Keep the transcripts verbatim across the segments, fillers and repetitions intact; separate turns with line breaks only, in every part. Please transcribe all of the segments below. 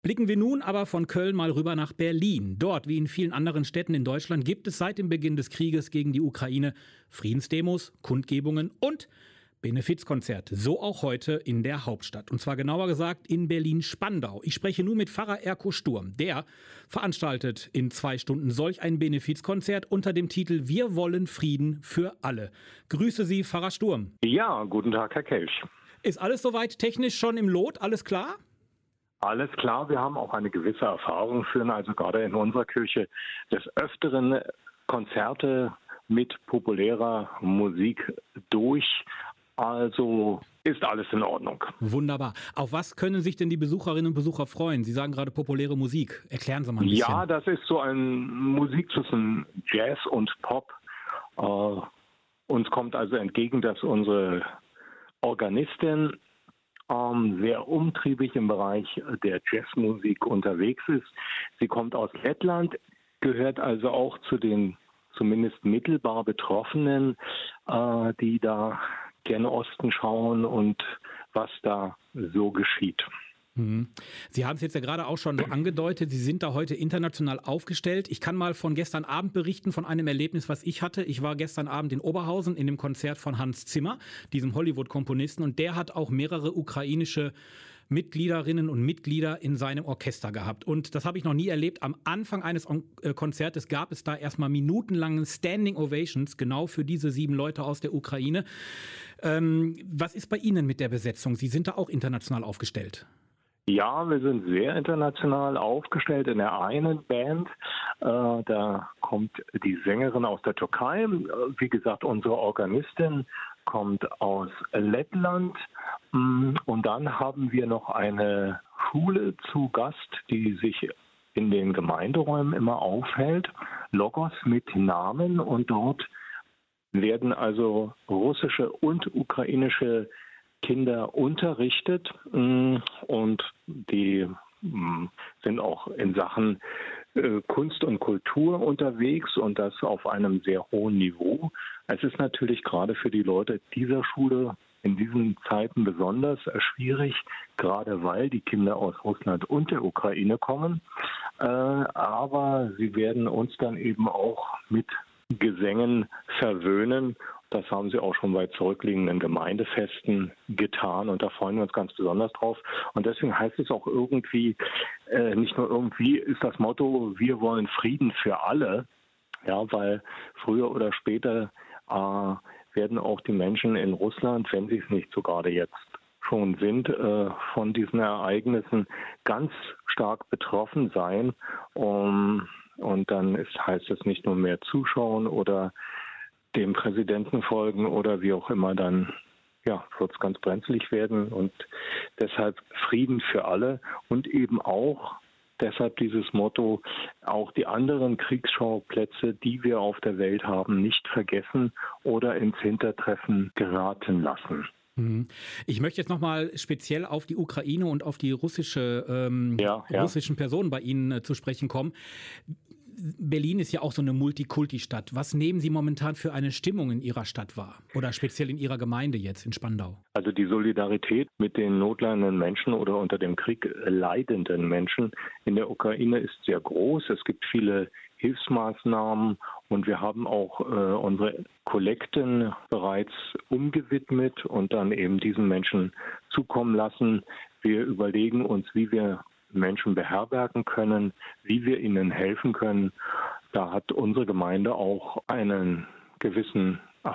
Blicken wir nun aber von Köln mal rüber nach Berlin. Dort, wie in vielen anderen Städten in Deutschland, gibt es seit dem Beginn des Krieges gegen die Ukraine Friedensdemos, Kundgebungen und Benefizkonzerte. So auch heute in der Hauptstadt. Und zwar genauer gesagt in Berlin-Spandau. Ich spreche nun mit Pfarrer Erko Sturm. Der veranstaltet in zwei Stunden solch ein Benefizkonzert unter dem Titel Wir wollen Frieden für alle. Grüße Sie, Pfarrer Sturm.
Ja, guten Tag, Herr Kelch.
Ist alles soweit technisch schon im Lot? Alles klar?
Alles klar, wir haben auch eine gewisse Erfahrung, führen also gerade in unserer Kirche des Öfteren Konzerte mit populärer Musik durch. Also ist alles in Ordnung.
Wunderbar. Auf was können sich denn die Besucherinnen und Besucher freuen? Sie sagen gerade populäre Musik. Erklären Sie mal ein bisschen.
Ja, das ist so ein Musik zwischen Jazz und Pop. Äh, uns kommt also entgegen, dass unsere Organistin ähm, sehr umtriebig im Bereich der Jazzmusik unterwegs ist. Sie kommt aus Lettland, gehört also auch zu den zumindest mittelbar Betroffenen, äh, die da gen Osten schauen und was da so geschieht.
Sie haben es jetzt ja gerade auch schon angedeutet, Sie sind da heute international aufgestellt. Ich kann mal von gestern Abend berichten, von einem Erlebnis, was ich hatte. Ich war gestern Abend in Oberhausen in dem Konzert von Hans Zimmer, diesem Hollywood-Komponisten, und der hat auch mehrere ukrainische Mitgliederinnen und Mitglieder in seinem Orchester gehabt. Und das habe ich noch nie erlebt. Am Anfang eines Konzertes gab es da erstmal minutenlangen Standing Ovations, genau für diese sieben Leute aus der Ukraine. Ähm, was ist bei Ihnen mit der Besetzung? Sie sind da auch international aufgestellt.
Ja, wir sind sehr international aufgestellt in der einen Band. Äh, da kommt die Sängerin aus der Türkei. Wie gesagt, unsere Organistin kommt aus Lettland. Und dann haben wir noch eine Schule zu Gast, die sich in den Gemeinderäumen immer aufhält. Logos mit Namen. Und dort werden also russische und ukrainische Kinder unterrichtet und die sind auch in Sachen Kunst und Kultur unterwegs und das auf einem sehr hohen Niveau. Es ist natürlich gerade für die Leute dieser Schule in diesen Zeiten besonders schwierig, gerade weil die Kinder aus Russland und der Ukraine kommen. Aber sie werden uns dann eben auch mit Gesängen verwöhnen. Das haben sie auch schon bei zurückliegenden Gemeindefesten getan und da freuen wir uns ganz besonders drauf. Und deswegen heißt es auch irgendwie, äh, nicht nur irgendwie ist das Motto, wir wollen Frieden für alle. Ja, weil früher oder später äh, werden auch die Menschen in Russland, wenn sie es nicht so gerade jetzt schon sind, äh, von diesen Ereignissen ganz stark betroffen sein. Um, und dann ist, heißt es nicht nur mehr zuschauen oder dem Präsidenten folgen oder wie auch immer, dann ja, wird es ganz brenzlig werden und deshalb Frieden für alle und eben auch deshalb dieses Motto, auch die anderen Kriegsschauplätze, die wir auf der Welt haben, nicht vergessen oder ins Hintertreffen geraten lassen.
Ich möchte jetzt nochmal speziell auf die Ukraine und auf die russische, ähm,
ja, ja.
russischen Personen bei Ihnen äh, zu sprechen kommen. Berlin ist ja auch so eine Multikulti-Stadt. Was nehmen Sie momentan für eine Stimmung in Ihrer Stadt wahr? Oder speziell in Ihrer Gemeinde jetzt in Spandau?
Also die Solidarität mit den notleidenden Menschen oder unter dem Krieg leidenden Menschen in der Ukraine ist sehr groß. Es gibt viele Hilfsmaßnahmen und wir haben auch äh, unsere Kollekten bereits umgewidmet und dann eben diesen Menschen zukommen lassen. Wir überlegen uns, wie wir Menschen beherbergen können, wie wir ihnen helfen können. Da hat unsere Gemeinde auch einen gewissen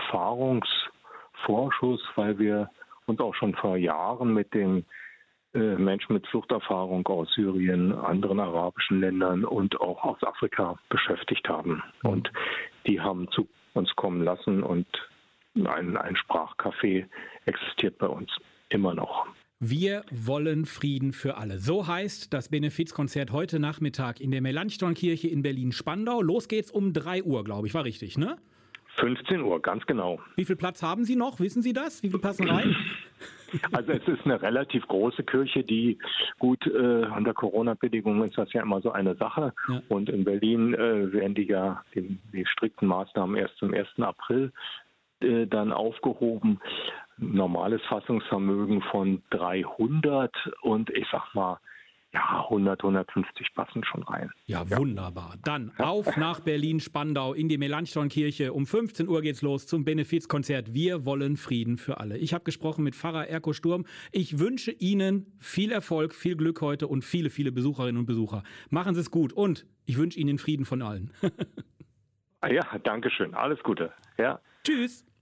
Erfahrungsvorschuss, weil wir uns auch schon vor Jahren mit den äh, Menschen mit Fluchterfahrung aus Syrien, anderen arabischen Ländern und auch aus Afrika beschäftigt haben. Und die haben zu uns kommen lassen und ein, ein Sprachcafé existiert bei uns immer noch.
Wir wollen Frieden für alle. So heißt das Benefizkonzert heute Nachmittag in der Melanchthon-Kirche in Berlin-Spandau. Los geht's um drei Uhr, glaube ich. War richtig, ne?
fünfzehn Uhr, ganz genau.
Wie viel Platz haben Sie noch? Wissen Sie das? Wie viel passen rein?
Also es ist eine relativ große Kirche, die gut, äh, unter Corona-Bedingungen ist das ja immer so eine Sache. Ja. Und in Berlin äh, werden die ja die, die strikten Maßnahmen erst zum ersten April äh, dann aufgehoben. Normales Fassungsvermögen von dreihundert und ich sag mal, Ja, hundert, hundertfünfzig passen schon rein.
Ja, wunderbar. Dann auf nach Berlin-Spandau in die Melanchthon-Kirche. Um fünfzehn Uhr geht's los zum Benefizkonzert. Wir wollen Frieden für alle. Ich habe gesprochen mit Pfarrer Erko Sturm. Ich wünsche Ihnen viel Erfolg, viel Glück heute und viele, viele Besucherinnen und Besucher. Machen Sie es gut und ich wünsche Ihnen Frieden von allen.
Ja, danke schön. Alles Gute. Ja.
Tschüss.